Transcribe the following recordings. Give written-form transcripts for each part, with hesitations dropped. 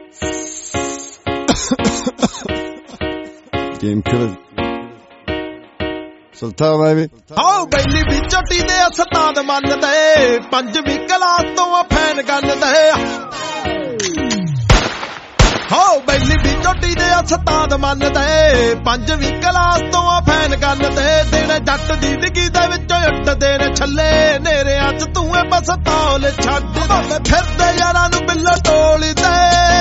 Game killer. Sultan baby. Oh belly ਵੀ ਝੋਟੀ ਦੇ ਉਸਤਾਦ ਮੰਨਦੇ ਪੰਜਵੀਂ ਕਲਾਸ ਤੋਂ ਫੈਨ ਗੰਨਦੇ ਹੋ belly ਵੀ ਝੋਟੀ ਦੇ ਉਸਤਾਦ ਮੰਨਦੇ ਪੰਜਵੀਂ ਕਲਾਸ ਤੋਂ ਫੈਨ ਗੰਨਦੇ ਦਿਨ ਜੱਟ ਦੀ ਡਿੱਗੀ ਦੇ ਵਿੱਚੋਂ ਉੱਟਦੇ ਨੇ ਛੱਲੇ ਨੇਰੇ ਅੱਜ ਤੂੰ ਏ ਬਸ ਤੌਲ ਛੱਡ ਫਿਰਦੇ ਯਾਰਾਂ ਨੂੰ ਬਿੱਲੋ ਟੋਲਦੇ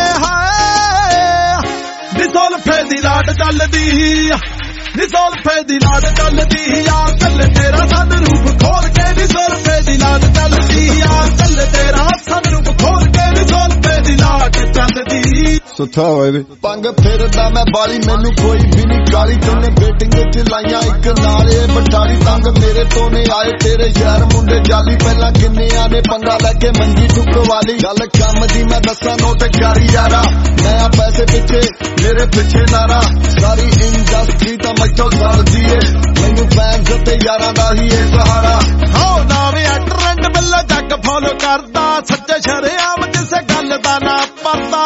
ਹਾਏ ਨਿਸੋਲ ਫੇਦੀ ਲਾਟ ਚੱਲਦੀ ਨਿਸੋਲ ਫੇਦੀ ਲਾਟ ਚੱਲਦੀ ਆ ਕੱਲ ਤੇਰਾ ਸੰਰੂਪ ਖੋਲ ਕੇ ਨਿਸੋਲ ਫੇਦੀ ਲਾਟ ਚੱਲਦੀ ਆ ਕੱਲ ਤੇਰਾ ਸੰਰੂਪ ਖੋਲ ਕੇ ਨਿਸੋਲ ਫੇਦੀ ਲਾਟ ਚੱਲਦੀ Sultan baby. ਪੰਗ ਫਿਰਦਾ ਮੈਂ ਬਾਲੀ ਮੈਨੂੰ ਕੋਈ ਵੀ ਨਹੀਂ ਗਾਲੀ ਤੂਨੇ ਬੇਟਿੰਗ ਚ ਲਾਈਆਂ ਇੱਕ ਨਾਲ ਇਹ ਬਟਾਲੀ ਤੰਗ ਮੇਰੇ ਤੋਂ ਨੇ ਆਏ ਤੇਰੇ ਯਾਰ ਮੁੰਡੇ ਜਾਲੀ ਪਹਿਲਾਂ ਕਿੰਨਿਆਂ ਨੇ ਪੰਗਾ ਲੈ ਕੇ ਮੰਜੀ ਟੁਕਵਾਲੀ ਗੱਲ ਕੰਮ ਦੀ ਮੈਂ ਦੱਸਾਂ ਨੋਟ ਕਰੀ ਯਾਰਾ ਮੈਂ ਪੈਸੇ ਪਿੱਛੇ ਮੇਰੇ ਪਿੱਛੇ ਨਾਰਾ ਸਾਰੀ ਇੰਡਸਟਰੀ ਤਾਂ ਮੈਥੋਂ ਡਰਦੀ ਏ ਮੈਨੂੰ ਫੈਨਸ ਤੇ ਯਾਰਾਂ ਦਾ ਹੀ ਇਹ ਸਹਾਰਾ ਹੋ ਨਾਵੇਂ ਟ੍ਰੈਂਡ ਬਿੱਲੋ ਜੱਗ ਫੋਲੋ ਕਰਦਾ ਸੱਚੇ ਸ਼ਰੇਆਮ ਕਿਸੇ ਗੱਲ ਦਾ ਨਾ ਪਰਦਾ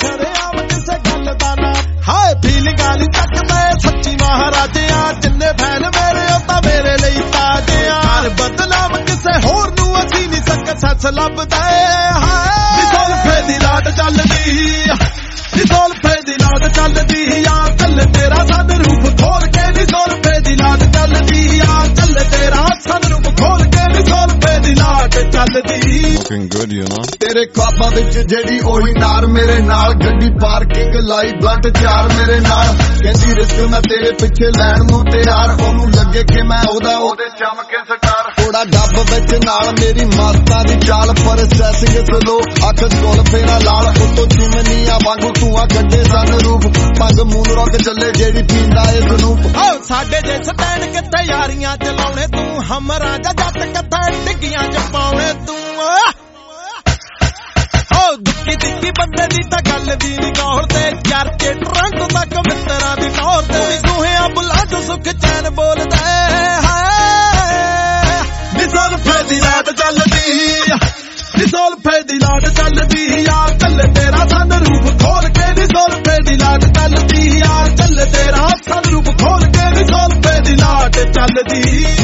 ਹਾਏ ਫੀਲਿੰਗ ਵਾਲੀ ਚੱਕਦਾ ਸੱਚੀ ਮਹਾਰਾਜਿਆਂ ਜਿੰਨੇ ਫੈਨ ਮੇਰੇ ਉਹ ਤਾਂ ਮੇਰੇ ਲਈ ਤਾਜਿਆਂ ਹਰ ਬਦਨਾਮ ਕਿਸੇ ਹੋਰ ਨੂੰ ਅਸੀਂ ਨਹੀਂ ਸਕਸੈਸ ਲੱਭਦੇ ਹਾਏ ਨਿਸੋਲ ਫੇਦੀ ਲਾਟ ਚੱਲਦੀ ਨਿਸੋਲ ਫੇਦੀ ਲਾਟ ਚੱਲਦੀ ਆ ਕੱਲ ਤੇਰਾ ਸੰਰੂਪ ਖੋਲ ਕੇ ਨਿਸੋਲ ਫੇਦੀ ਲਾਟ ਚੱਲਦੀ ਆ ਕੱਲ ਤੇਰਾ ਸੰਰੂਪ ਖੋਲ ਕੇ ਨਿਸੋਲ ਫੇਦੀ ਲਾਟ ਚੱਲਦੀ Looking good, you know. ਤੇਰੇ ਖਾਬਾਂ ਵਿੱਚ ਜਿਹੜੀ ਉਹੀ ਨਾਰ ਮੇਰੇ ਨਾਲ ਗੱਡੀ ਪਾਰਕਿੰਗ ਲਾਈ ਬਲੱਟ ਚਾਰ ਮੇਰੇ ਨਾਲ ਕਹਿੰਦੀ ਰਿਸਕ ਮੈਂ ਤੇਰੇ ਪਿੱਛੇ ਲੈਣ ਨੂੰ ਤਿਆਰ ਉਹਨੂੰ ਲੱਗੇ ਕਿ ਮੈਂ ਉਹਦੇ ਚਮਕੇ ਸਟਾਰ ਥੋੜਾ ਡੱਬ ਵਿੱਚ ਨਾਲ ਮੇਰੀ ਮਾਸਤਾ ਦੀ ਚਾਲ ਪ੍ਰੋਸੈਸਿੰਗ ਸਲੋ ਅੱਖ ਕੋਲ ਫੇਰਾ ਲਾਲ ਉੱਤੋਂ ਚਿਮਨੀਆਂ ਵਾਂਗੂ ਧੂਆਂ ਕੱਢੇ ਸੰਰੂਪ ਪੱਗ ਮੂਨ ਰੋਕ ਚੱਲੇ ਜਿਹੜੀ ਪੀਂਦਾ ਏ ਸਨੂਪ ਓ ਸਾਡੇ ਜੇ ਸਟੈਂਡ ਕਿੱਥੇ ਯਾਰੀਆਂ ਚਲਾਉਣੇ ਤੂੰ ਹਮਰਾ ਜੱਟ ਕਿੱਥੇ ਡਿੱਗੀਆਂ ਚ ਪਾਉਣੇ ਤੂੰ ਦੁੱਕੀ ਦਿੱਕੀ ਬੰਦੇ ਦੀ ਤਾਂ ਗੱਲ ਵੀ ਨਹੀਂ ਗੌਰਦੇ ਚਰਚੇ ਟਰੰਕ ਤੱਕ ਮਿੱਤਰਾਂ ਦੀ ਟੌਰ ਤੇ ਸੁਹਿਆ ਬੁਲਾ ਜੋ ਸੁਖ ਚੈਨ ਬੋਲਦਾ ਹਾਏ ਨਿਸੋਲ ਫੇਦੀ ਲਾਟ ਚੱਲਦੀ ਨਿਸੋਲ ਫੇਦੀ ਲਾਟ ਚੱਲਦੀ ਆ ਕੱਲ ਤੇਰਾ ਸੰਰੂਪ ਖੋਲ ਕੇ ਨਿਸੋਲ ਫੇਦੀ ਲਾਟ ਚੱਲਦੀ ਆ ਕੱਲ ਤੇਰਾ ਸੰਰੂਪ ਖੋਲ ਕੇ ਨਿਸੋਲ ਫੇਦੀ ਲਾਟ ਚੱਲਦੀ